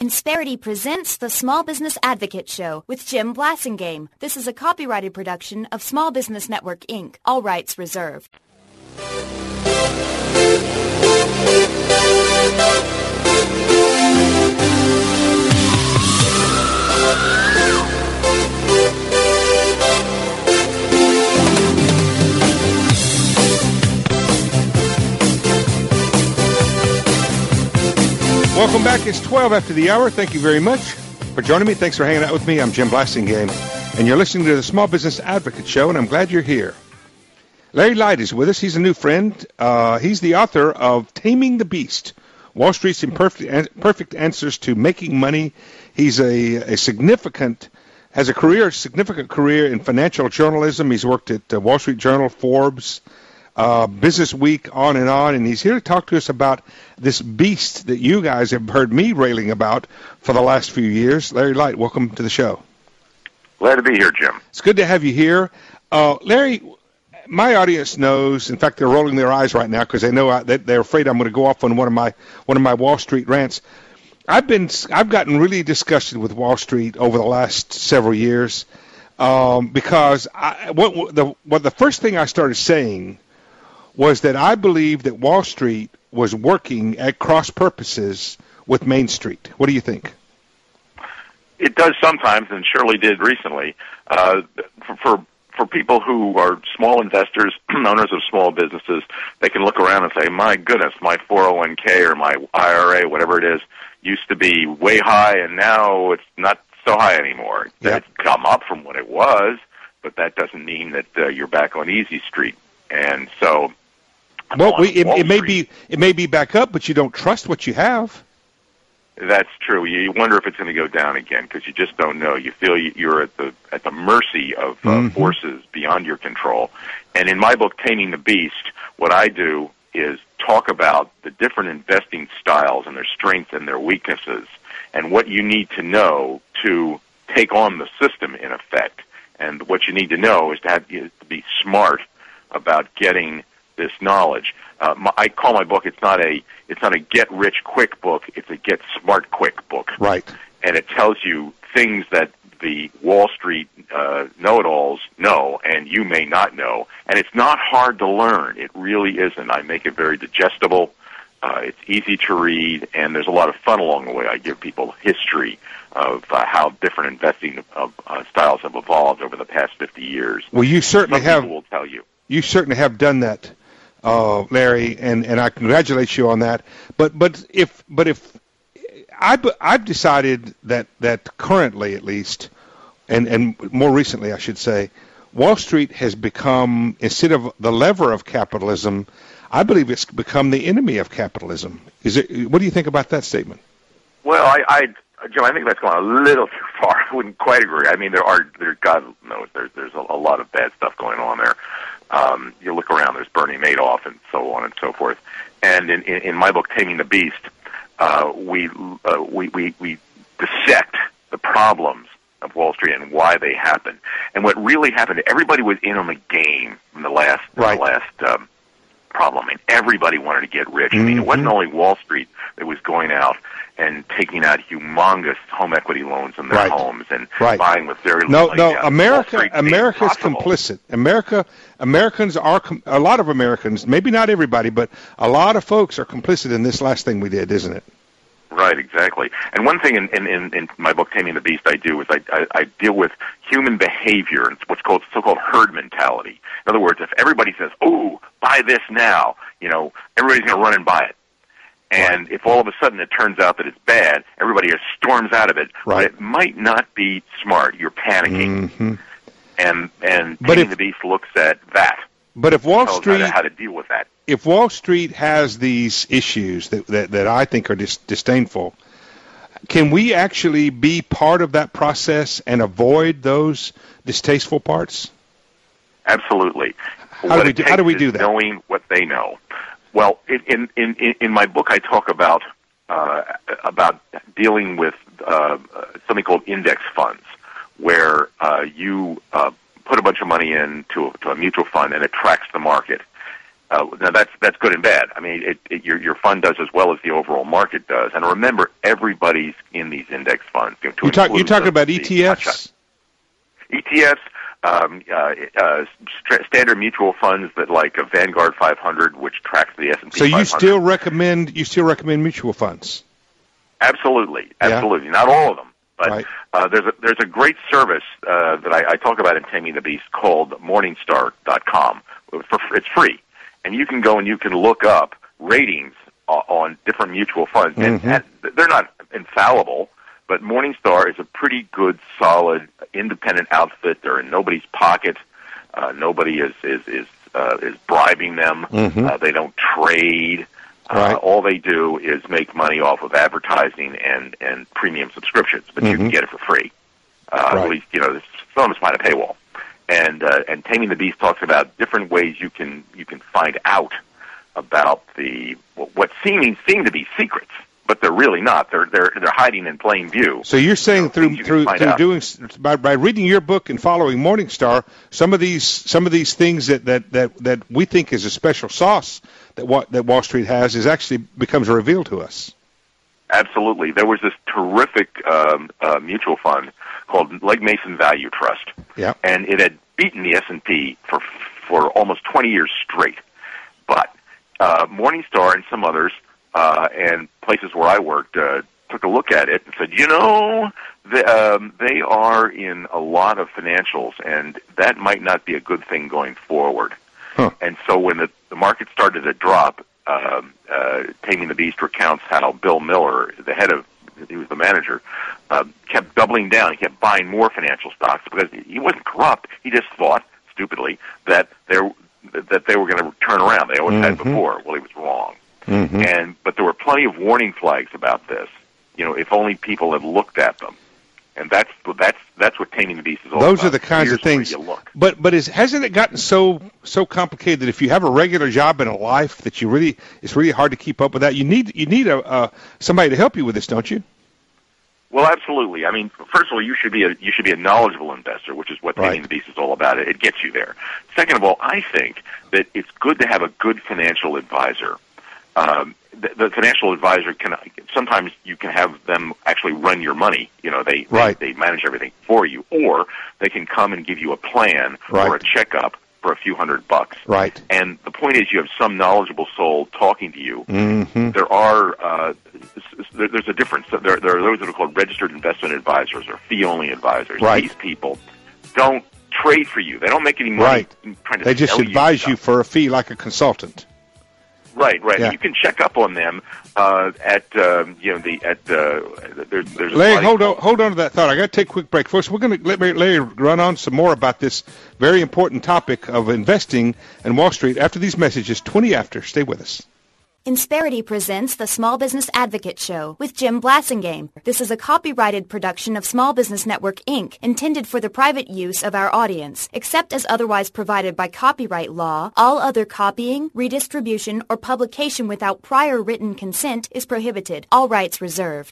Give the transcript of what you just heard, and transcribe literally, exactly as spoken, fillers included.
Insperity presents the Small Business Advocate Show with Jim Blasingame. This is a copyrighted production of Small Business Network, Incorporated. All rights reserved. Welcome back. It's twelve after the hour. Thank you very much for joining me. Thanks for hanging out with me. I'm Jim Blasingame, and you're listening to the Small Business Advocate Show, and I'm glad you're here. Larry Light is with us. He's a new friend. Uh, he's the author of Taming the Beast, Wall Street's Imperfect Perfect Answers to Making Money. He's a, a significant, has a career, significant career in financial journalism. He's worked at uh, Wall Street Journal, Forbes, Uh, Business Week, on and on, and he's here to talk to us about this beast that you guys have heard me railing about for the last few years. Larry Light, welcome to the show. Glad to be here, Jim. It's good to have you here. Uh, Larry, my audience knows, in fact, they're rolling their eyes right now because they know I, that they're afraid I'm going to go off on one of my one of my Wall Street rants. I've been I've gotten really disgusted with Wall Street over the last several years um, because I, what the what the first thing I started saying was that I believe that Wall Street was working at cross purposes with Main Street. What do you think? It does sometimes, and surely did recently. Uh, for, for for people who are small investors, owners of small businesses, they can look around and say, "My goodness, my four oh one k or my I R A, whatever it is, used to be way high, and now it's not so high anymore." Yep. It's come up from what it was, but that doesn't mean that uh, you're back on easy street. And so. Well, we, it, it may be it may be back up, but you don't trust what you have. That's true. You wonder if it's going to go down again because you just don't know. You feel you're at the at the mercy of uh, mm-hmm. forces beyond your control. And in my book, Taming the Beast, what I do is talk about the different investing styles and their strengths and their weaknesses, and what you need to know to take on the system in effect. And what you need to know is to have is to be smart about getting this knowledge. Uh, my, I call my book. It's not a. It's not a get rich quick book. It's a get smart quick book. Right. And it tells you things that the Wall Street uh, know-it-alls know, and you may not know. And it's not hard to learn. It really isn't. I make it very digestible. Uh, it's easy to read, and there's a lot of fun along the way. I give people history of uh, how different investing of, uh, styles have evolved over the past fifty years. Well, you certainly Some have. People will tell you. You certainly have done that. Uh, Larry, and, and I congratulate you on that. But but if but if I I've decided that that currently at least, and and more recently I should say, Wall Street has become, instead of the lever of capitalism, I believe it's become the enemy of capitalism. Is it? What do you think about that statement? Well, I, I Jim, I think that's going a little too far. I wouldn't quite agree. I mean, there are there God knows there's there's a, a lot of bad stuff going on there. Um, you look around, there's Bernie Madoff and so on and so forth. And in, in, in my book, Taming the Beast, uh, we, uh, we, we, we dissect the problems of Wall Street and why they happen. And what really happened, everybody was in on the game in the last, right. the last um, problem. I mean, everybody wanted to get rich. Mm-hmm. I mean, it wasn't only Wall Street that was going out and taking out humongous home equity loans in their right. homes and right. buying with very little no, money. No, no, America, America's complicit. America, Americans are, com- a lot of Americans, maybe not everybody, but a lot of folks are complicit in this last thing we did, isn't it? Right, exactly. And one thing in, in, in, in my book, Taming the Beast, I do is I, I, I deal with human behavior and what's called so-called herd mentality. In other words, if everybody says, "Oh, buy this now," you know, everybody's going to run and buy it. And right. if all of a sudden it turns out that it's bad, everybody just storms out of it. Right. But it might not be smart. You're panicking. Mm-hmm. And and but Taming if, the Beast looks at that. But if Wall Street, how to deal with that. If Wall Street has these issues that that, that I think are dis- disdainful, can we actually be part of that process and avoid those distasteful parts? Absolutely. How do we do, how do we do that? Knowing what they know. Well, in in in, in my book, I talk about uh, about dealing with uh, something called index funds, where uh, you uh, put a bunch of money in to, to a mutual fund and it tracks the market. Uh, now that's that's good and bad. I mean, it, it, your your fund does as well as the overall market does. And remember, everybody's in these index funds. You know, you talk, you're talking about E T Fs? E T Fs, um, uh, uh, st- standard mutual funds that like a Vanguard five hundred, which tracks the S and P So you five hundred. still recommend you still recommend mutual funds? Absolutely, absolutely. Yeah. Not all of them, but right. uh, there's a there's a great service uh, that I, I talk about in Taming the Beast called Morningstar dot com. It's free, and you can go and you can look up ratings on different mutual funds, and, mm-hmm. and they're not infallible. But Morningstar is a pretty good, solid, independent outfit. They're in nobody's pocket. Uh, nobody is is is uh, is bribing them. Mm-hmm. Uh, they don't trade. Right. Uh, all they do is make money off of advertising and, and premium subscriptions, but mm-hmm. you can get it for free. Uh, right. At least, you know, some of it's behind a paywall. And uh, and Taming the Beast talks about different ways you can you can find out about the what seeming seem to be secrets. But they're really not. They're they're they're hiding in plain view. So you're saying you know, through you through through out. doing by by reading your book and following Morningstar, some of these some of these things that, that, that, that we think is a special sauce that what that Wall Street has is actually becomes revealed to us. Absolutely. There was this terrific um, uh, mutual fund called Legg Mason Value Trust, yeah, and it had beaten the S and P for for almost twenty years straight. But uh, Morningstar and some others. Uh, and places where I worked uh, took a look at it and said, you know, the, um, they are in a lot of financials, and that might not be a good thing going forward. Huh. And so when the, the market started to drop, um, uh, Taming the Beast recounts how Bill Miller, the head of, he was the manager, uh, kept doubling down. He kept buying more financial stocks because he wasn't corrupt. He just thought, stupidly, that they that they were going to turn around. They always mm-hmm. had before. Well, he was wrong. Mm-hmm. And but there were plenty of warning flags about this. You know, if only people had looked at them. And that's that's that's what Taming the Beast is all Those about. are the kinds Here's of things. where you look. But but is hasn't it gotten so so complicated that if you have a regular job in a life that you really it's really hard to keep up with that? You need you need a uh, somebody to help you with this, don't you? Well, absolutely. I mean, first of all, you should be a you should be a knowledgeable investor, which is what Taming right. the Beast is all about. It, it gets you there. Second of all, I think that it's good to have a good financial advisor. Um, the, the financial advisor can sometimes you can have them actually run your money. You know, they right. they, they manage everything for you, or they can come and give you a plan right. or a checkup for a few hundred bucks. Right. And the point is, you have some knowledgeable soul talking to you. Mm-hmm. There are uh, there, there's a difference. There, there are those that are called registered investment advisors or fee-only advisors. Right. These people don't trade for you. They don't make any money. Right. Trying to they just sell advise you, you for a fee like a consultant. Right, right. Yeah. You can check up on them uh, at um, you know the at uh, there's there's. Larry, hold on, hold on to that thought. I got to take a quick break. First, we're going to let Larry run on some more about this very important topic of investing in Wall Street after these messages. Twenty after. Stay with us. Insperity presents the Small Business Advocate Show with Jim Blasingame. This is a copyrighted production of Small Business Network, Incorporated, intended for the private use of our audience. Except as otherwise provided by copyright law, all other copying, redistribution, or publication without prior written consent is prohibited. All rights reserved.